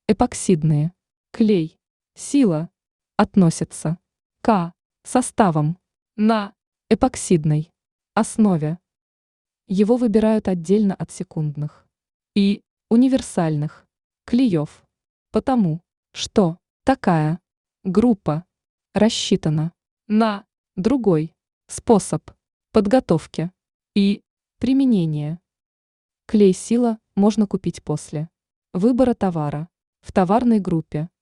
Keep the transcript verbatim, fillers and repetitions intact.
Эпоксидные. Клей. Сила. Относится к составам на эпоксидной основе. Его выбирают отдельно от секундных и универсальных клеев, потому что такая группа рассчитана на другой способ подготовки и применения. Клей «Сила» можно купить после выбора товара в товарной группе